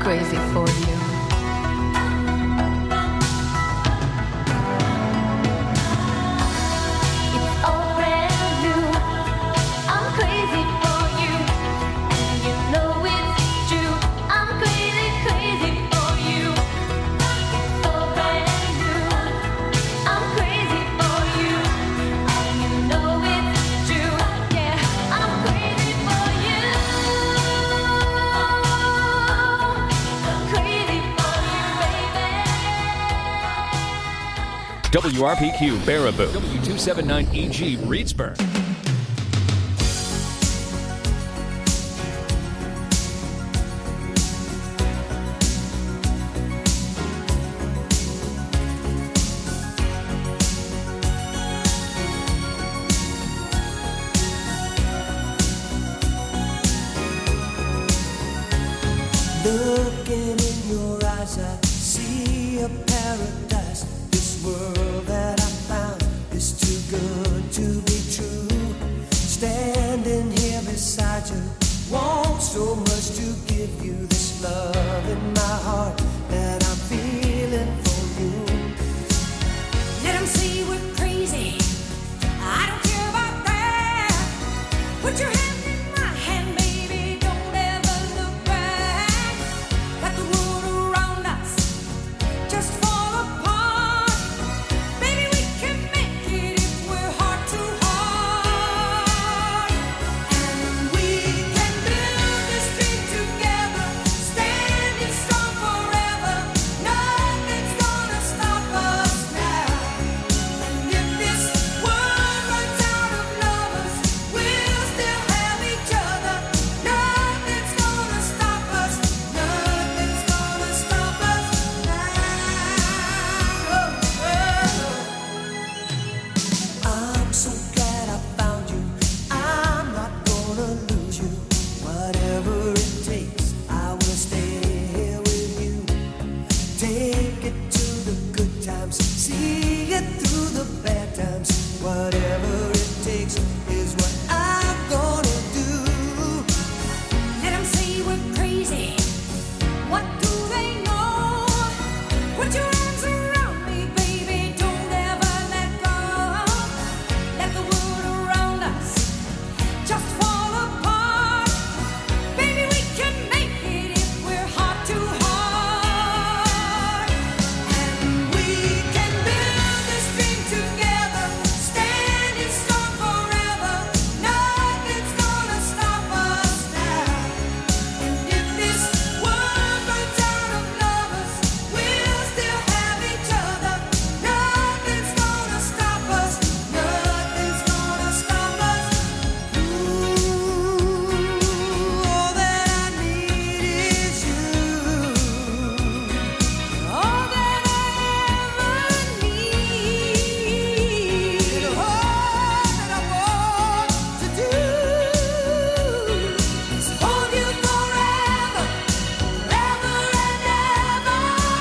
crazy for you. WRPQ Baraboo, W279EG Reedsburg. Looking in your eyes, I see a paradise. This world that I found is too good to be true. Standing here beside you, want so much to give you this love in my heart that I'm feeling for you. Let 'em say we're crazy. I don't care about that. Put your hand in my hand, baby. Don't ever look back. Let the world around us just fall apart. Baby, we can make it if we're heart to heart. And we can build this dream together, standing strong forever. Nothing's gonna stop us now. And if this world runs out of lovers, we'll still have each other. Nothing's gonna stop us. Nothing's gonna stop us now. I'm so glad I found you. I'm not gonna lose you. Whatever it takes, I will stay here with you. Take it to the good times, see it through the bad times. Whatever it takes is what I'm gonna do. Let 'em say we're crazy. What do they know? Put your arms around me, baby. Don't ever let go. Let the world around us just fall apart. Baby, we can make it if we're heart to heart. And we can build this dream together, standing strong forever. Nothing's gonna stop us now. And if this world runs out of lovers, we'll still have each other. Nothing's gonna stop us. Nothing's gonna stop us. Ooh, all that I need is you. All that I ever need. And all that I want to do is hold you forever, forever and ever.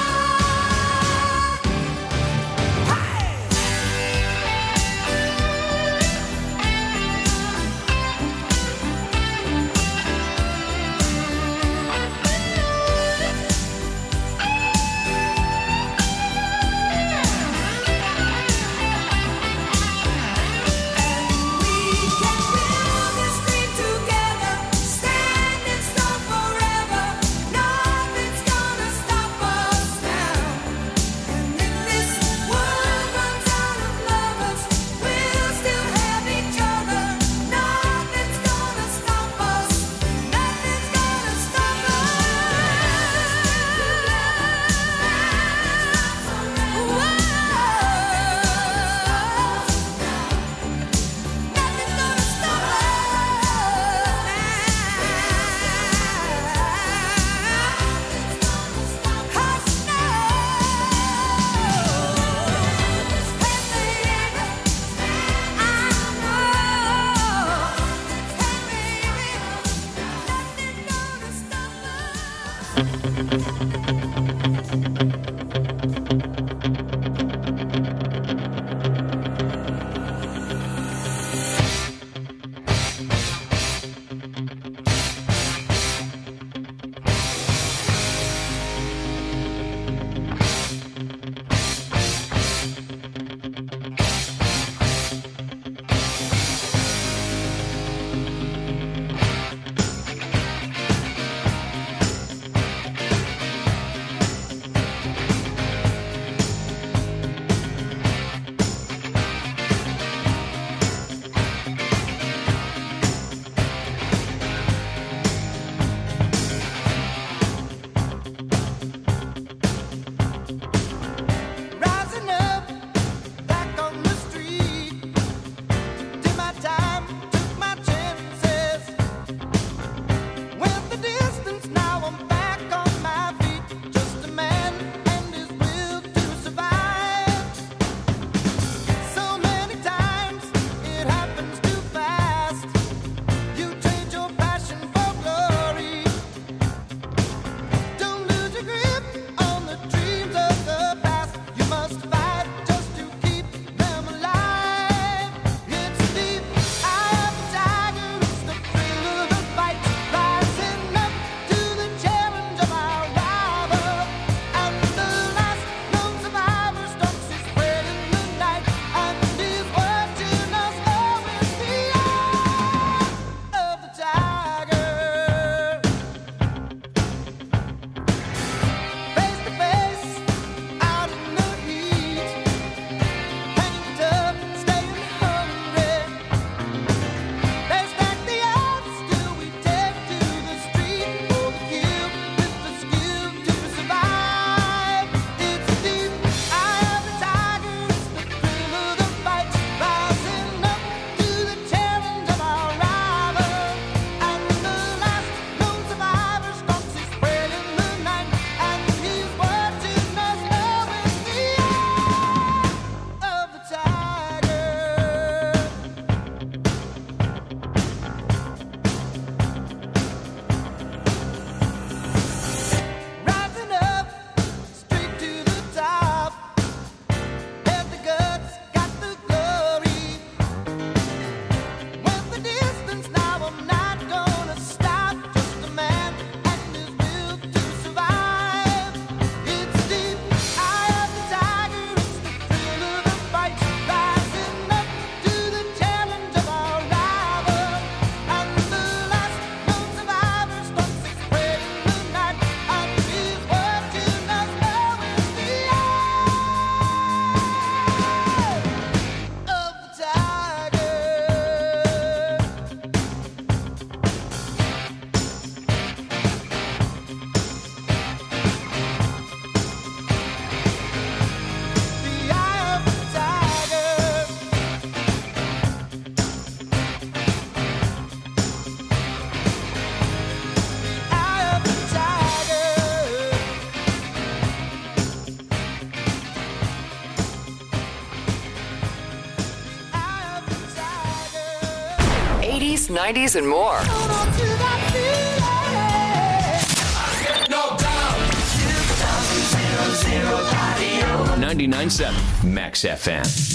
We can build this dream together, standing strong forever. Nothing's gonna stop us now. And if this world runs out of lovers, we'll still have each other. Nothing's gonna stop us. Nothing's gonna stop 90s, and more. 99.7 Max FM.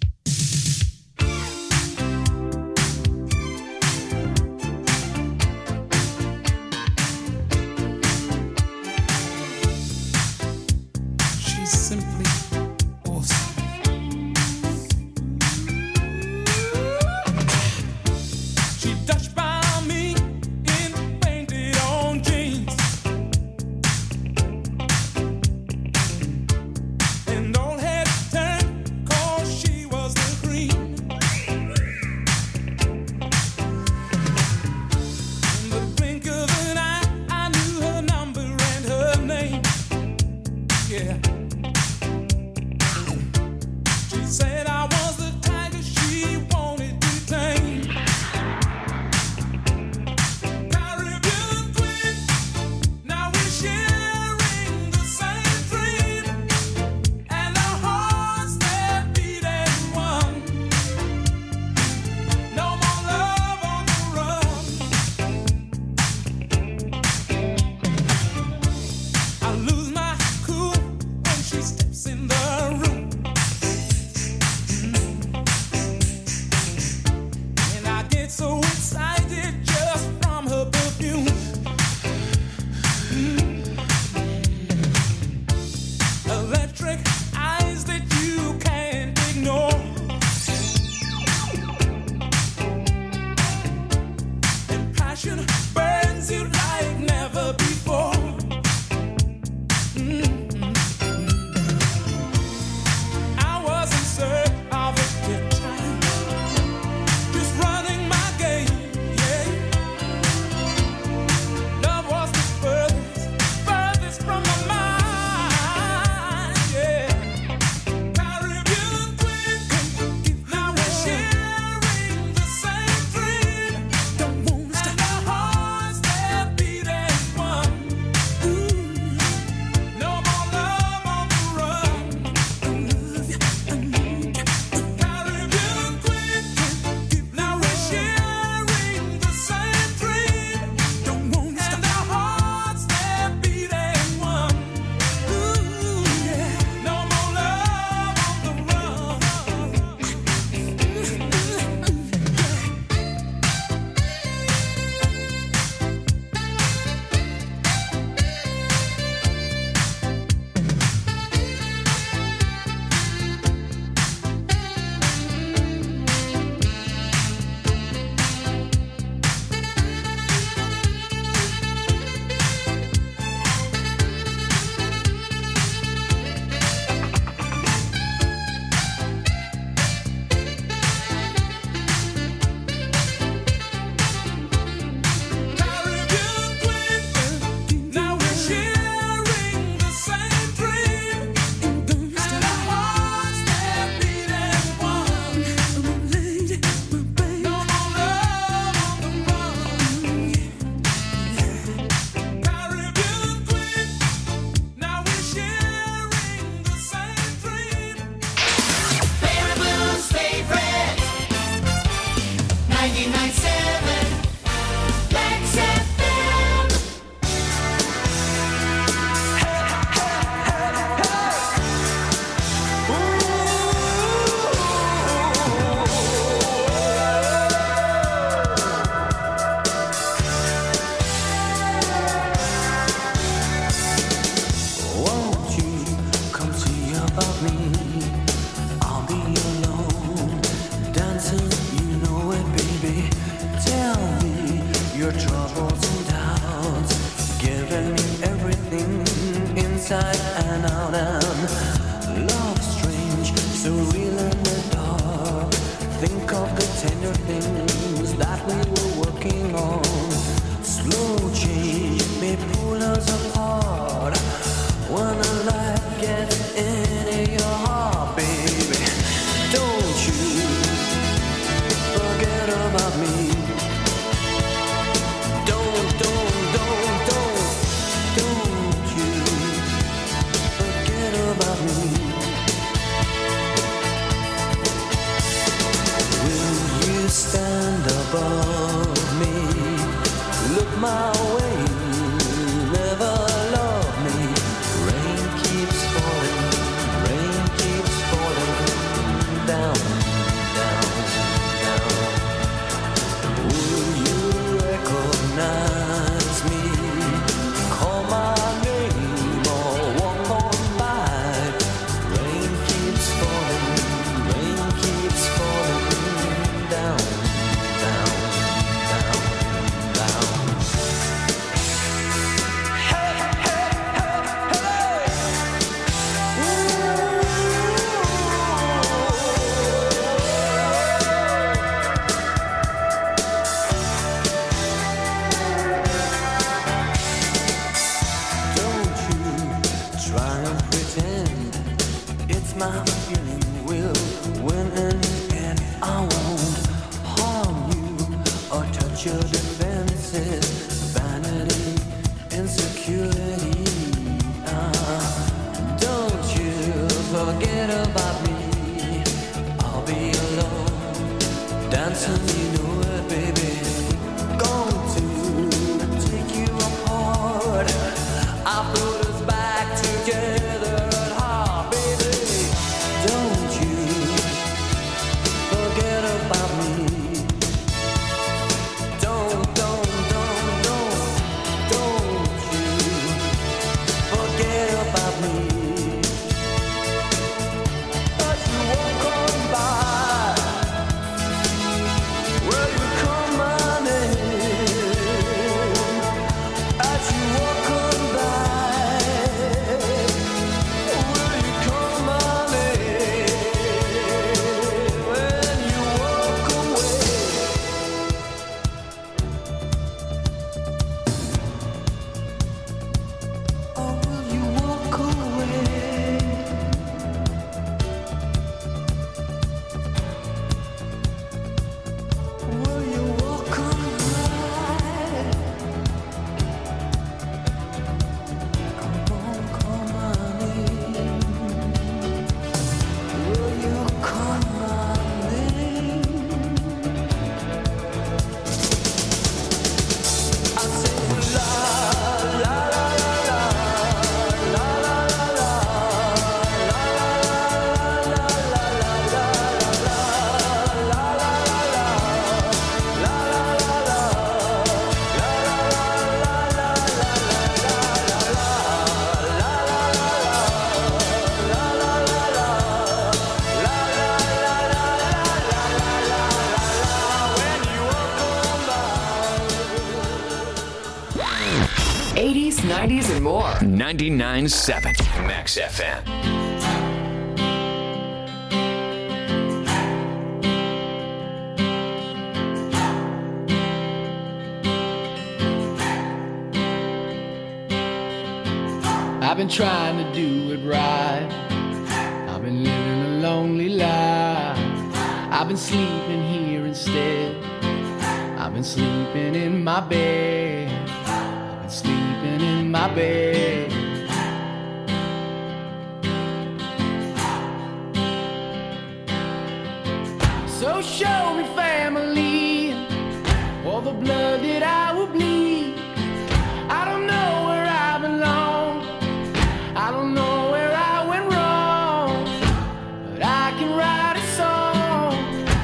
inside and out, and love strange, so real in the dark. Think of the tender things that we were working on. Slow change may pull us apart when a light gets into your heart, baby. Don't you forget about me. Don't you forget about me. Will you stand above my feeling will win in the end. I won't harm you or touch your defenses. Vanity, insecurity. Don't you forget about me. I'll be alone, dancing, you know it, baby. Going to take you apart. I put us back together at heart, baby. Don't you forget about me. Don't you forget about me. As you walk on by, will you call my name? As you walk on by, will you call my name? When you walk away, or will you walk away? Will you walk on by? Come on, call my name. Will you call my name? I say la la la la la la la '80s, '90s, and more. 99.7 Max FM. I've been trying to do it right. I've been living a lonely life. I've been sleeping here instead. I've been sleeping in my bed. I've been sleeping in my bed. So show me family, all the blood that I will bleed. I don't know where I belong. I don't know where I went wrong, but I can write a song.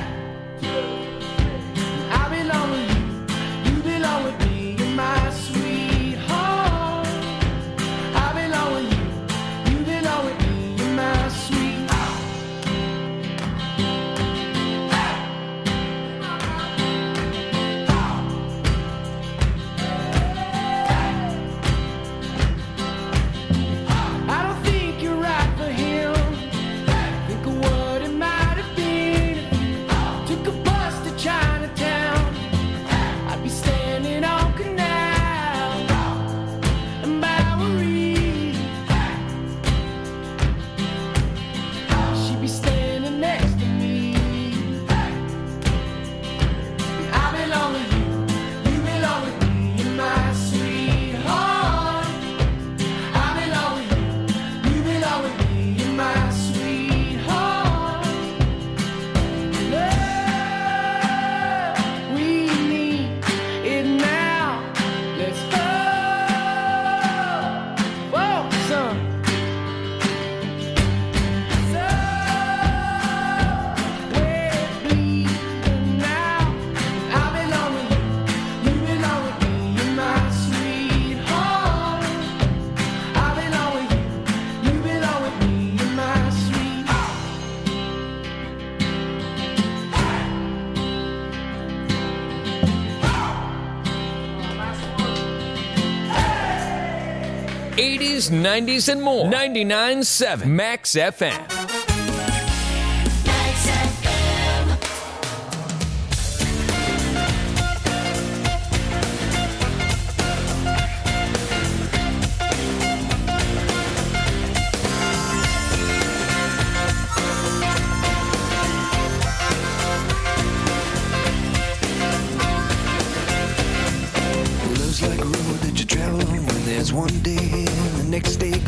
I belong with you, you belong with me, you're my sweetheart. I belong with you, you belong with me, you're my sweetheart. 80s, 90s, and more. 99.7 Max FM.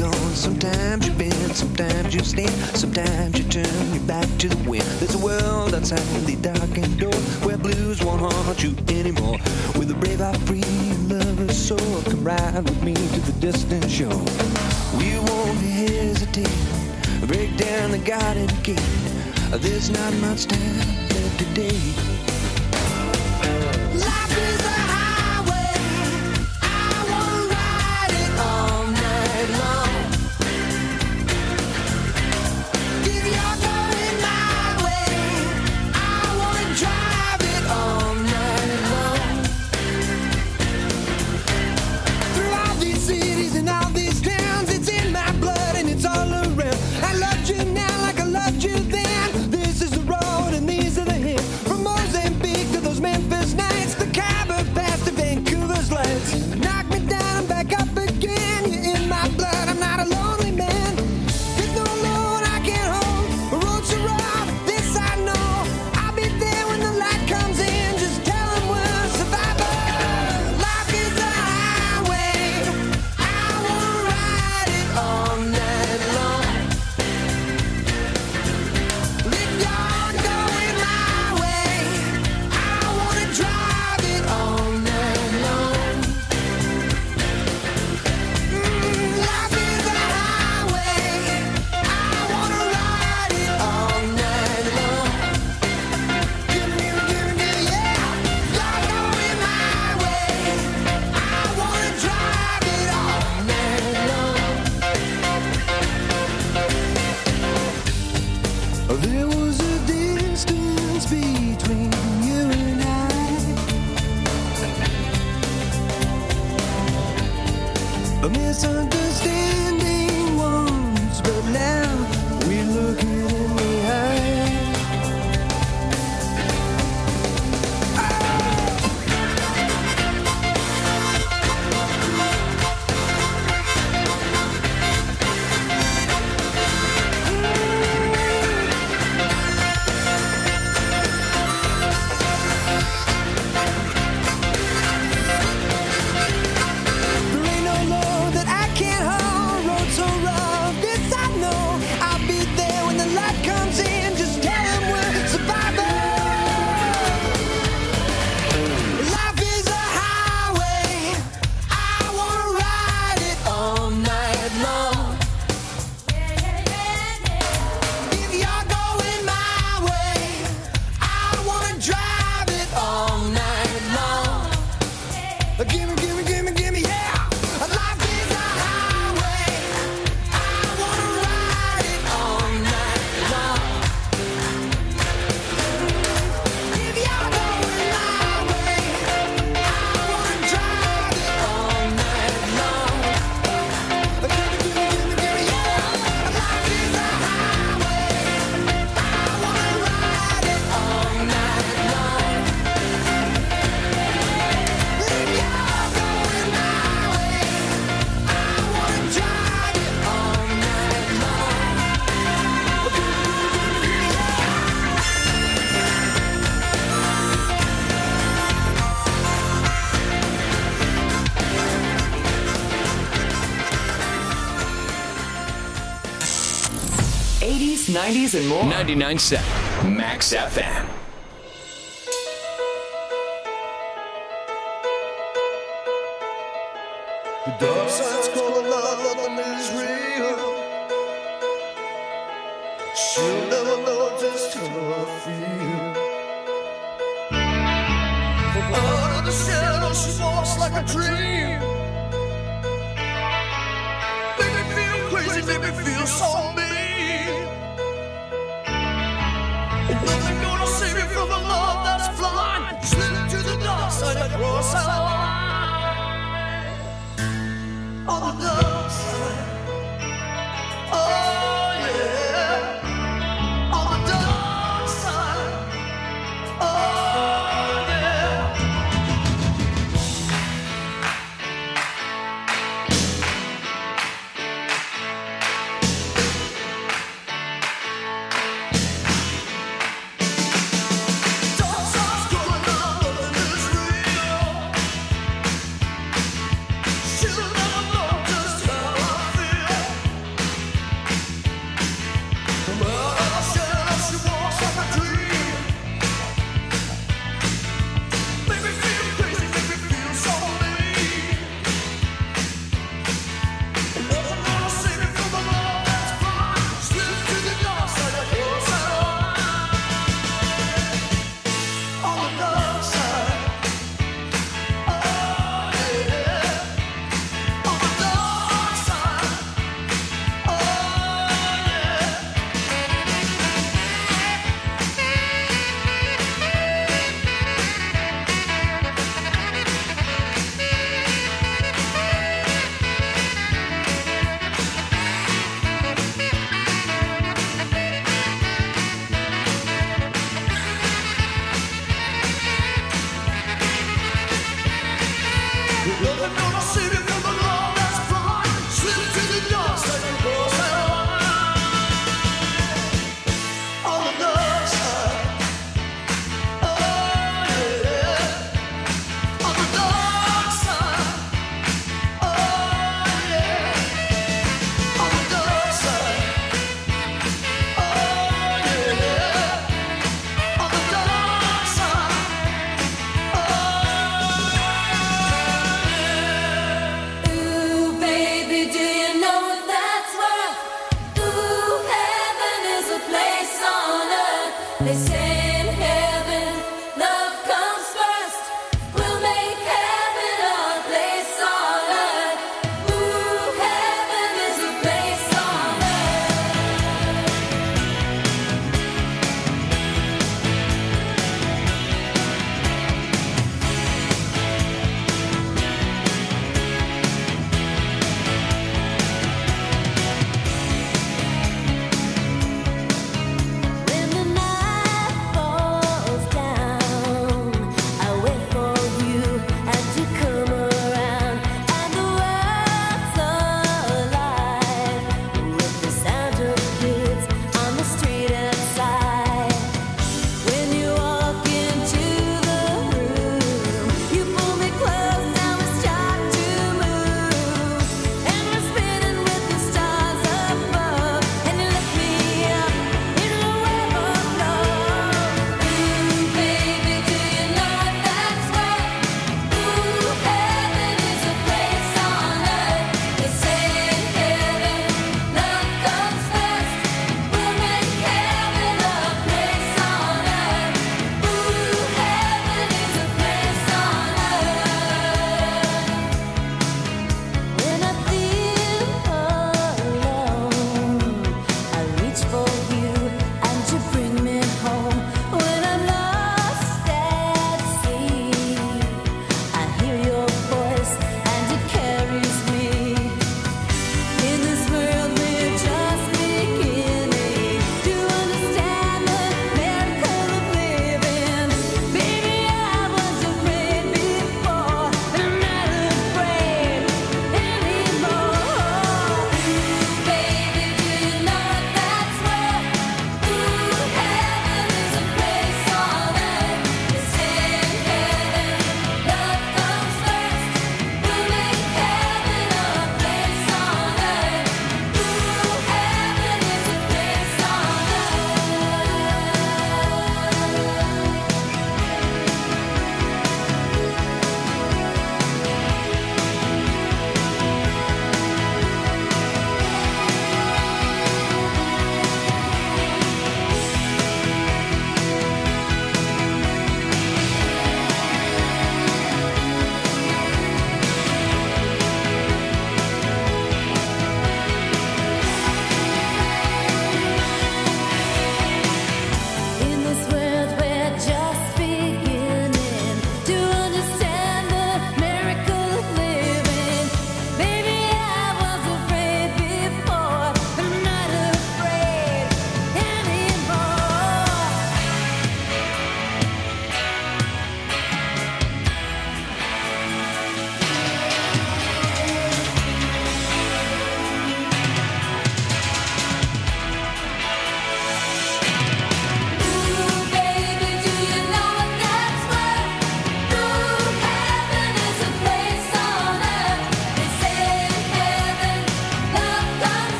gone. Sometimes you bend, sometimes you stand, sometimes you turn your back to the wind. There's a world outside the darkened door where blues won't haunt you anymore. With a brave heart free and lover's soul, come ride with me to the distant shore. We won't hesitate, break down the garden gate. There's not much time left today. Life is a highway, I wanna ride it all night long. If you're going my way, I wanna drive it all night long. Through all these cities and all these towns, it's in my blood and it's all around. I loved you now like I loved you then. This is the road and these are the hills. From Mozambique to those Memphis nights, the Khyber Pass to Vancouver's lights. Knock me down and back up again. You're in my blood, I'm not a lonely man. There's no load I can't hold. The road's so rough, this I know. I'll be there when the light comes in. Just tell them we're survivors. Life is a highway, I wanna ride it all night long. If you're going my way, I wanna drive it all night long. Life is a highway, I wanna ride it all night long. Give me, yeah. You're going my way, I wanna drive it all night long. There was a distance between you and I, a misunderstanding once, but now we're looking in the eye. There ain't no load that I can't hold. Road so rough, this I know. I'll be there when the light comes in. Just tell them we're survivors. Life is a highway, I wanna ride it all night long. If you're going my way, I wanna drive it all night long. Gimme, yeah. Life is a highway, I wanna ride it all night long. If you're going my way, I wanna drive it all night long. Gimme, yeah. Life is a highway, I wanna ride it all night long. If you're going my way, I wanna drive it all night long. '80s, '90s, and more. 99.7 Max FM. The dark side's calling out, nothing is real. She'll never know just how I feel. From out of the shadows, she walks like a dream. Make me feel crazy, make me feel so mean. Nothing gonna save me from the love that's blind. Slip to the dark side, across our line. On the dark side, oh yeah. On the dark side, oh yeah.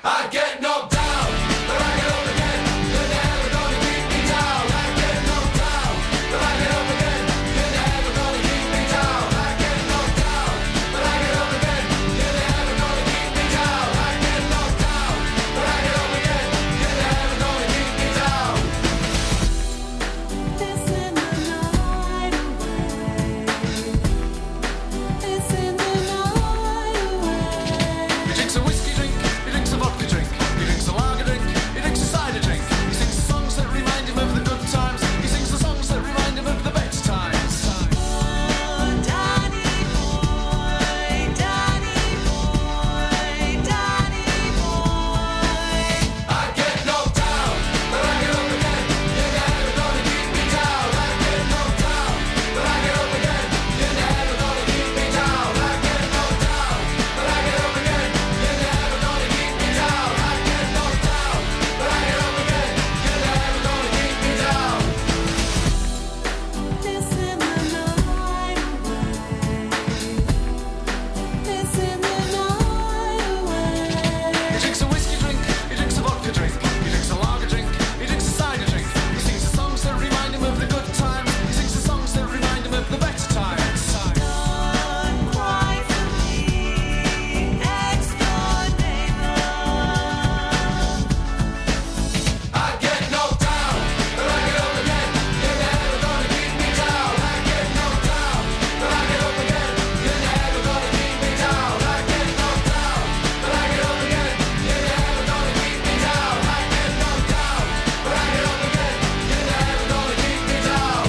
I get knocked down, but I get up again. You're never gonna keep me down. I get knocked down, but I get up again. You're never gonna keep me down. I get knocked down, but I get up again. You're never gonna keep me down. I get knocked down, but I get up again. You're never gonna keep me down. It's in the night away. It's in the night away. He drinks a whiskey drink, he drinks a vodka drink, he drinks a lager drink, he drinks a cider drink. He sings the songs that remind him of the good times. He sings the songs that remind him of the best times. Oh, Danny boy, Danny boy, Danny boy. I get knocked down, but I get up again. You're never gonna keep me down. I get knocked down, but I get up again. You're never gonna keep me down. I get knocked down, but I get up again. You're never gonna keep me down. I get knocked down, but I get up again. You're never gonna keep me down. It's in the night away. It's in the night away. He drinks a whiskey drink, he drinks a vodka drink, he drinks a lager drink, he drinks a cider drink. He sings the songs that remind him of the good times. He sings the songs that remind him of the better times. Don't cry for me, next-door neighbor. I get knocked down, but I get up again. You're never gonna keep me down. I get knocked down, but I get up again. You're never gonna keep me down. I get knocked down, but I get up again. You're never gonna keep me down. I get knocked down, but I get up again. You're never gonna keep me down.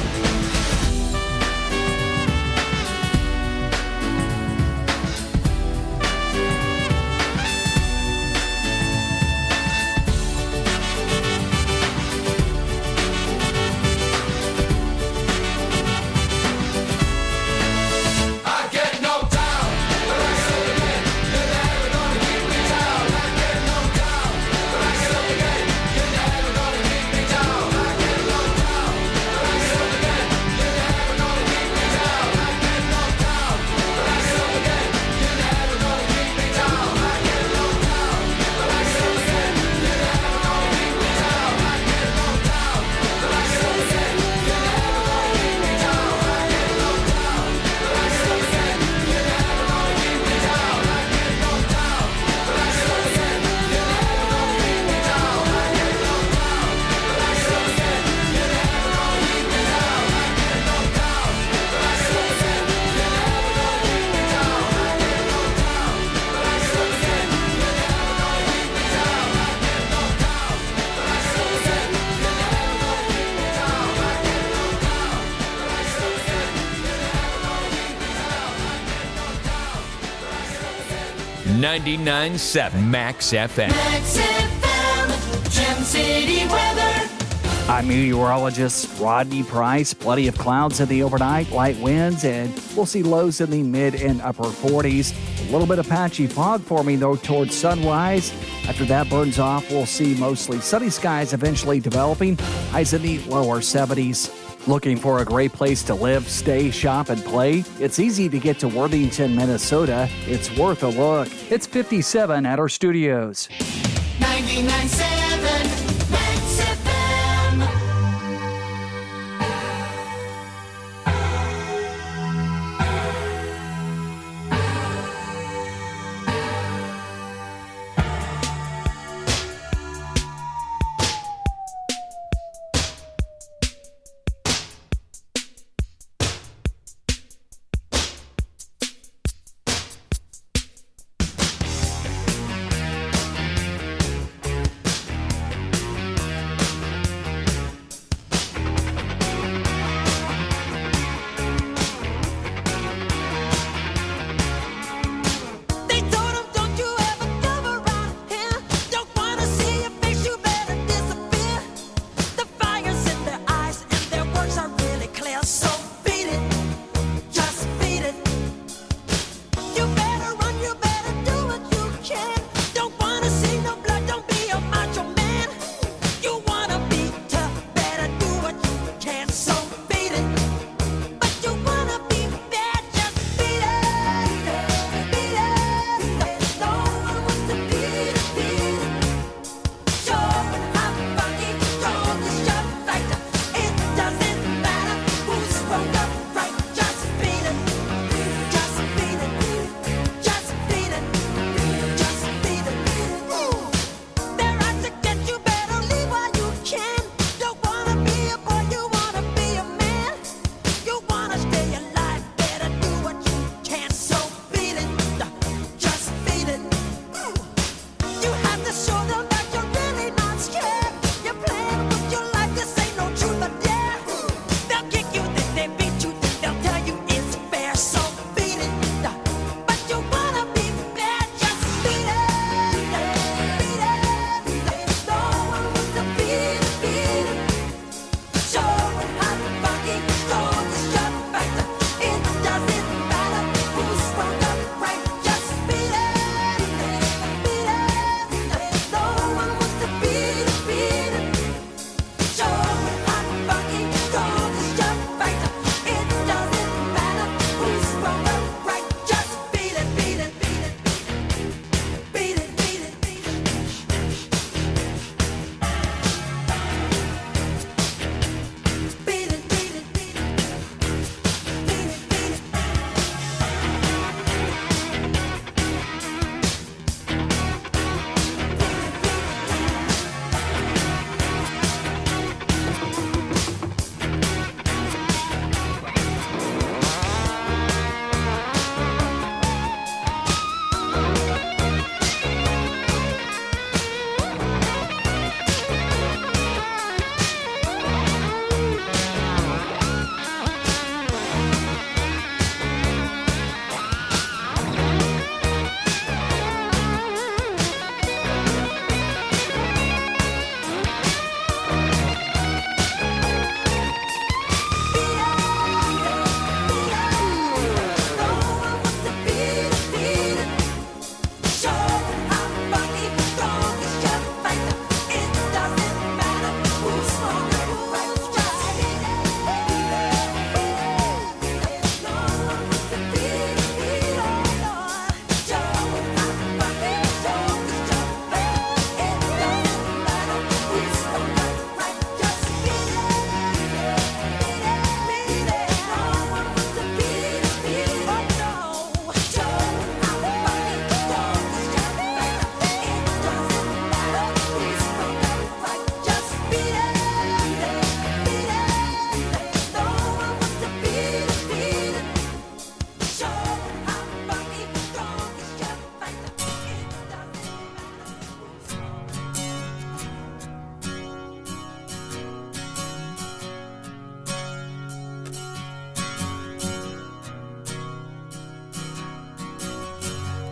I get knocked down, but I get up again. You're never gonna keep me down. I get knocked down, but I get up again. You're never gonna keep me down. I get knocked down, but I get up again. You're never gonna keep me down. I get knocked down, but I get up again. You're never gonna keep me down. I get knocked down, but I get up again. You're never gonna keep me down. I get knocked down, but I get up again. You're never gonna keep me down. I get knocked down, but I get up again. You're never gonna keep me down. I get knocked down, but I get up again. You're never gonna keep me down. I get knocked down, but I get up again. You're never gonna keep me down. I get knocked down, but I get up again. You're never gonna keep me down. I get knocked down, but I get up again. You're never gonna keep me down. I get knocked down, but I get up again. You're never gonna keep me down. I get knocked down, but I get up again. You're never gonna keep me down. I get knocked down, but I get up again. 99.7 Max FM. Max FM, Gem City weather. I'm meteorologist Rodney Price. Plenty of clouds in the overnight, light winds, and we'll see lows in the mid and upper 40s. A little bit of patchy fog forming, though, towards sunrise. After that burns off, we'll see mostly sunny skies eventually developing. Highs in the lower 70s. Looking for a great place to live, stay, shop, and play? It's easy to get to Worthington, Minnesota. It's worth a look. It's 57 at our studios. 99.7 Max FM.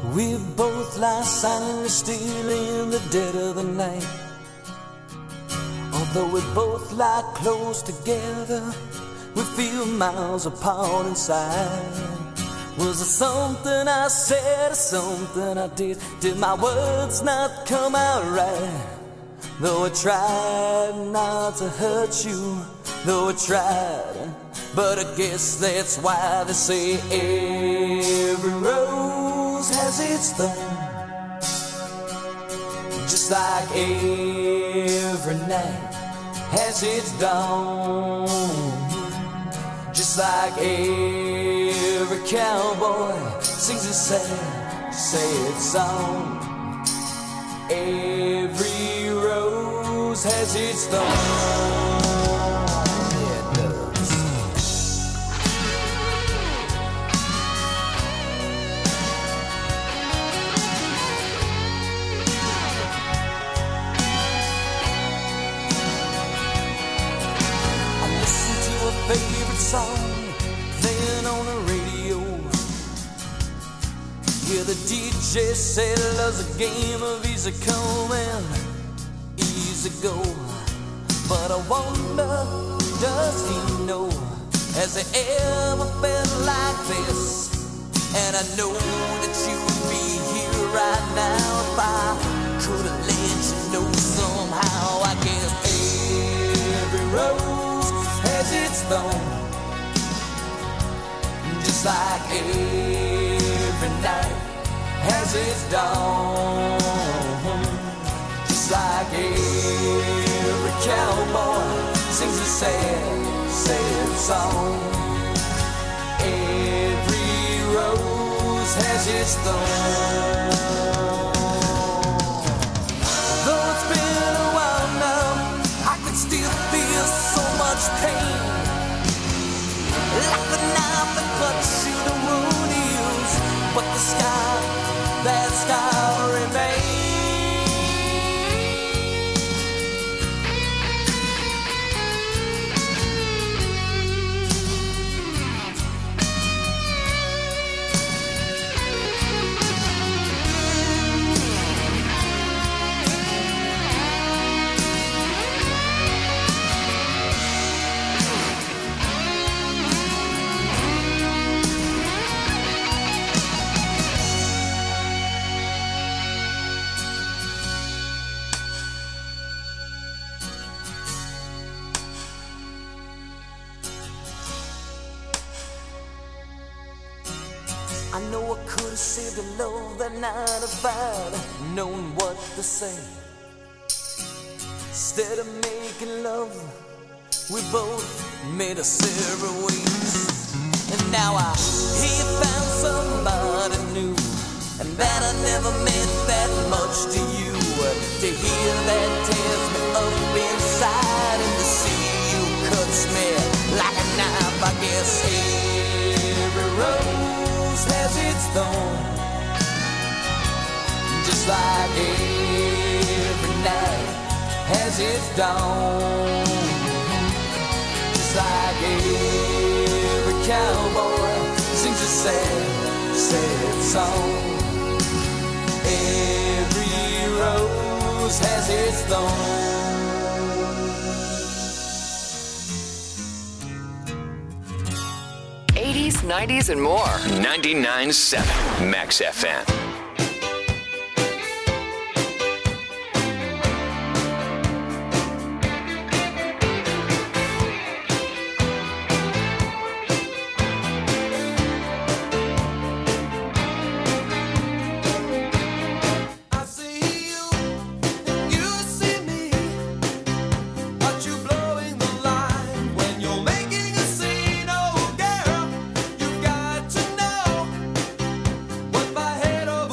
We both lie silently still in the dead of the night. Although we both lie close together, we feel miles apart inside. Was it something I said or something I did? Did my words not come out right? Though I tried not to hurt you, though I tried, but I guess that's why they say every rose has its thorn. Just like every night has its dawn. Just like every cowboy sings a sad, sad song. Every rose has its thorn. Yeah, it does. I listen to a favorite song playing on the radio. Yeah, the DJ said love's a game of easy come and easy go. But I wonder, does he know? Has he ever felt like this? And I know that you would be here right now if I could have let you know somehow. I guess every rose has its thorn. Just like every night has its dawn. Just like every cowboy sings a sad, sad song. Every rose has its thorn. Though it's been a while now, I can still feel so much pain. Like the knife that cuts you the wound heals, but the scar, that scar remains. I know I could have saved the love that night if I'd known what to say. Instead of making love, we both made a separate ways. And now I hear you found somebody new, and that I never meant that much to you. To hear that tears me up inside, and to see you cuts me like a knife. I guess every rose has its thorn. Just like every night has its dawn. Just like every cowboy sings a sad, sad song. Every rose has its thorn. 80s, 90s, and more. 99.7 Max FM. I see you, and you see me. But you blowing the line when you're making a scene. Oh girl, you've got to know what my head over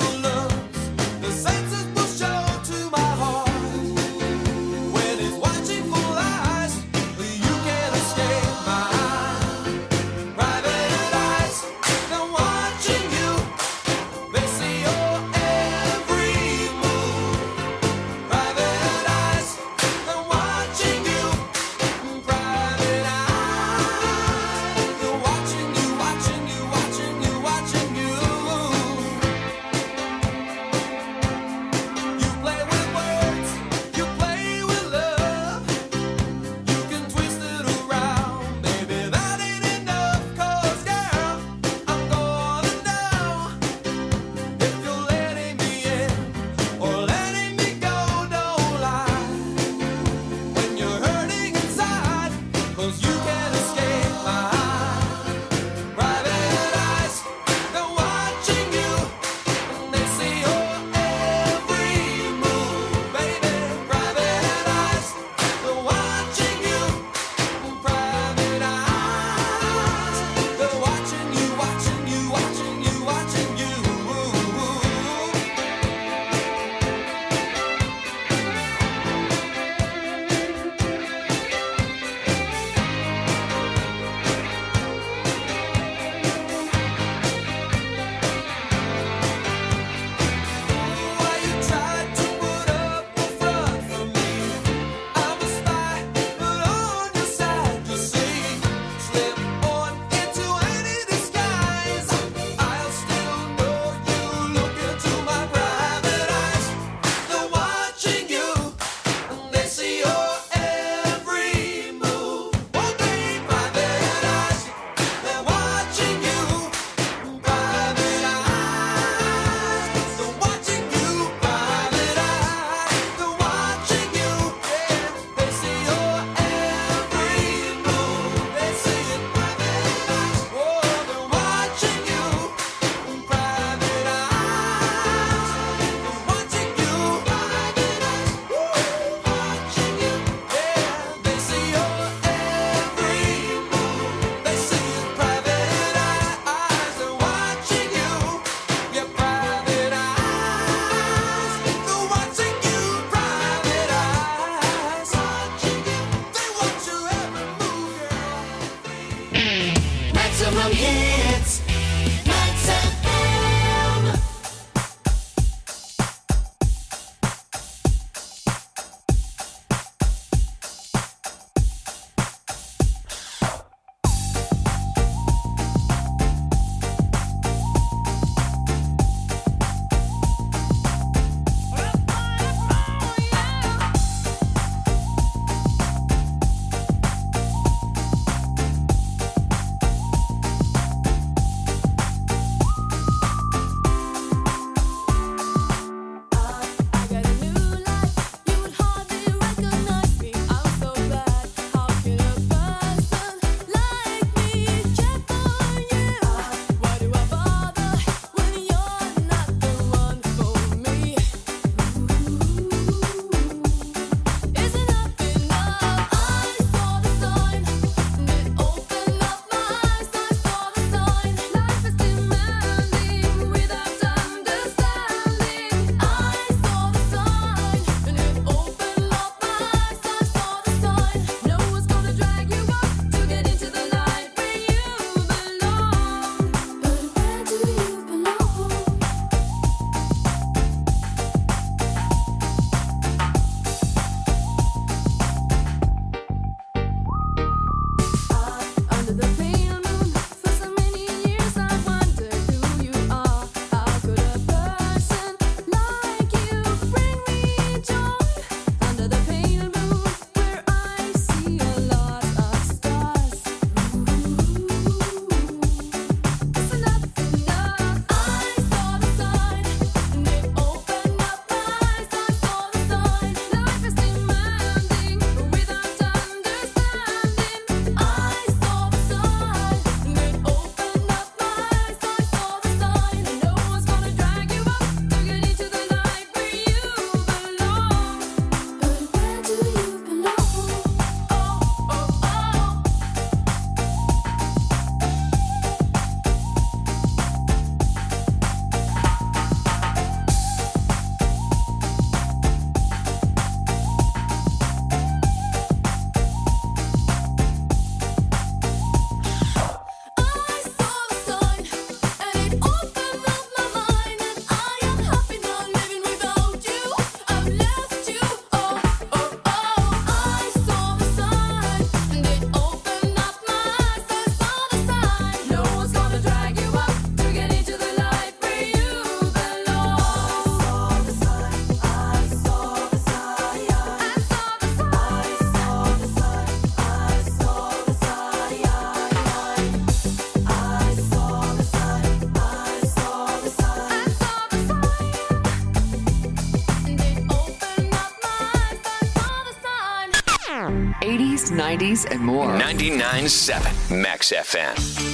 80s, 90s, and more. 99.7 Max FM.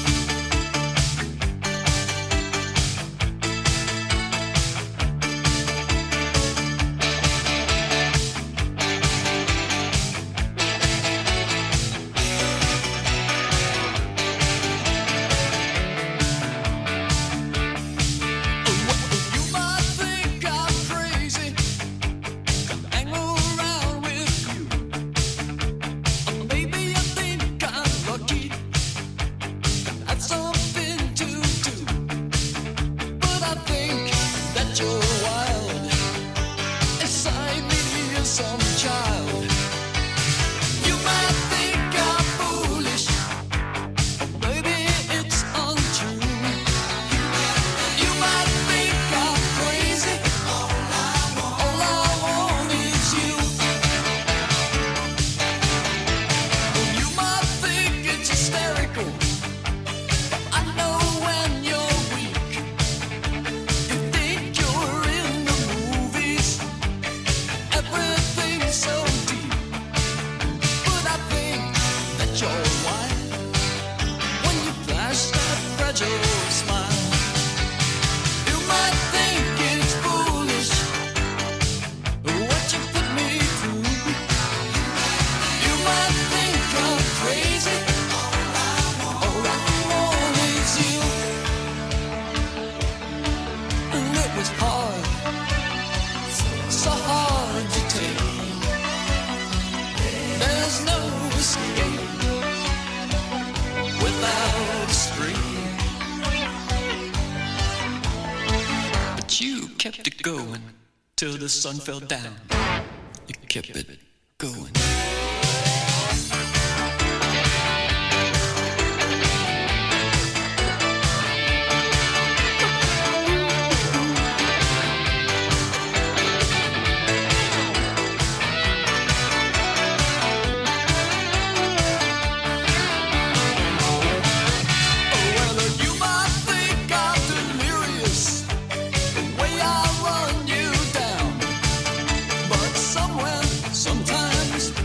Kept it going till the sun fell down. You kept it going. Sometimes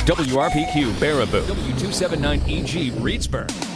WRPQ Baraboo, W279EG Reedsburg,